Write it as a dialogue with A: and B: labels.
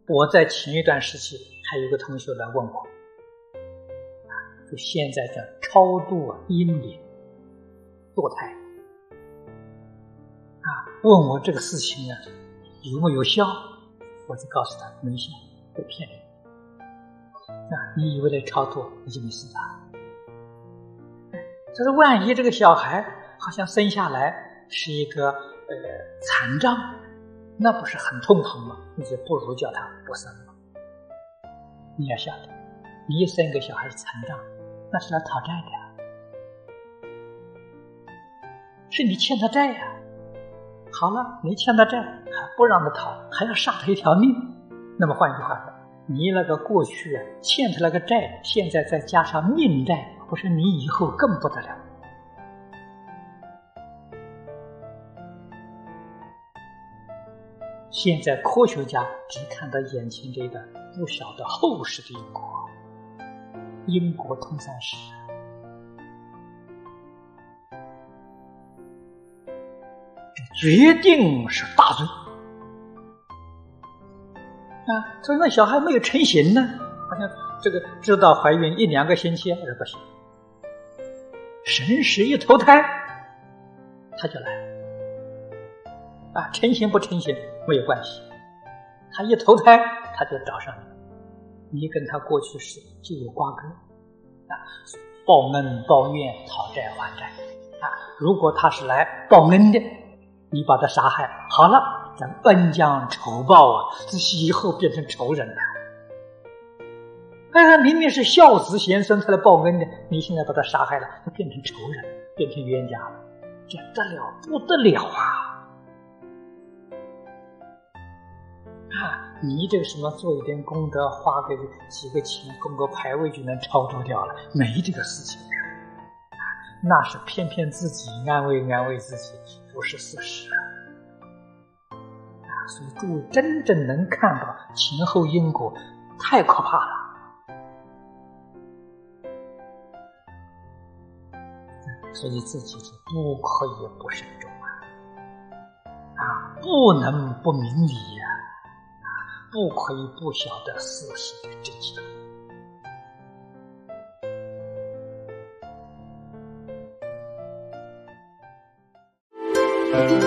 A: 我在前一段时期还有个同学来问我，就现在叫超度阴灵堕胎问我这个事情有没有效？我就告诉他没效，不骗人。你以为来超度，你就没事吧？就是万一这个小孩好像生下来是一个残障，那不是很痛苦吗？你就不如叫他不生了。你要晓得，你一生个小孩是残障，那是来讨债的，是你欠他债呀。好了，你欠他债，不让他讨，还要杀他一条命。那么换句话说，你那个过去欠他那个债，现在再加上命债，不是你以后更不得了。现在科学家只看到眼前这个，不晓得后世的因果，因果通三世，决定是大罪所以那小孩没有成型呢，好像这个知道怀孕1、2个星期不行，神识一投胎他就来了成型不成型没有关系，他一投胎他就找上你，你跟他过去时就有瓜葛报恩报怨，讨债还债如果他是来报恩的，你把他杀害好了，咱恩将仇报这以后变成仇人了。他明明是孝子贤孙才来报恩的，你现在把他杀害了，他变成仇人，变成冤家了，这得了不得了你这个什么做一点功德，花个几个钱供个牌位就能超度掉了，没这个事情那是骗骗自己，安慰安慰自己，不是事实所以诸位真正能看到前后因果，太可怕了所以自己是不可以不慎重不能不明理不可以不晓得事情的真相。